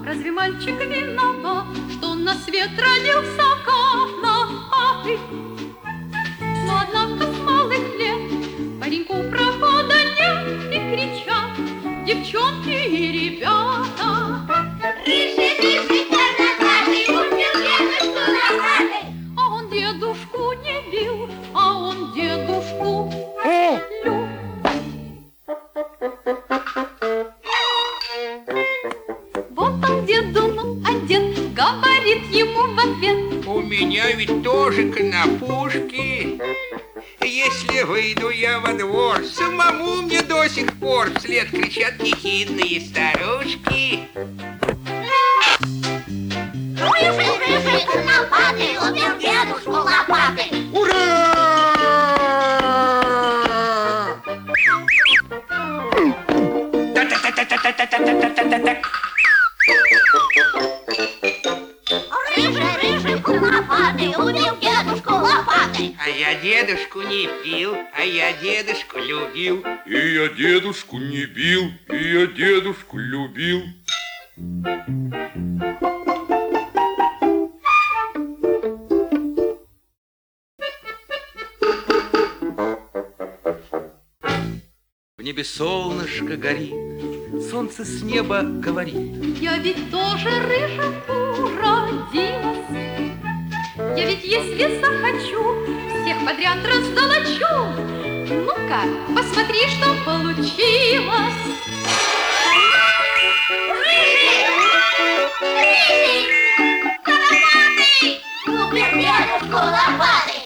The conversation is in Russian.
Разве мальчик виноват, что на свет родился канатый? Но однако с малых лет пареньку прохода нет, и кричат девчонки и ребята. Рыжий, рыжий, карнататый, умер дедушку лохматый. А он дедушку не бил, а он дедушку любил. Вот он деду, а дед говорит ему в ответ: у меня ведь тоже конопушки. Если выйду я во двор, самому мне до сих пор вслед кричат ехидные старушки. Рыжий, рыжий, конопатый, убил дедушку лопатой. Ура! Та-та-та-та-та-та-та-та-та-та-та. Рыжий, рыжий, конопатый, убил дедушку лопатой. А я дедушку не бил, а я дедушку любил. И я дедушку не бил, и я дедушку любил. В небе солнышко горит, солнце с неба говорит: я ведь тоже рыженькую родилась. Я ведь если захочу, всех подряд раздолочу. Ну-ка, посмотри, что получилось. Рыжий, рыжий, конопатый, убил дедушку лопатой.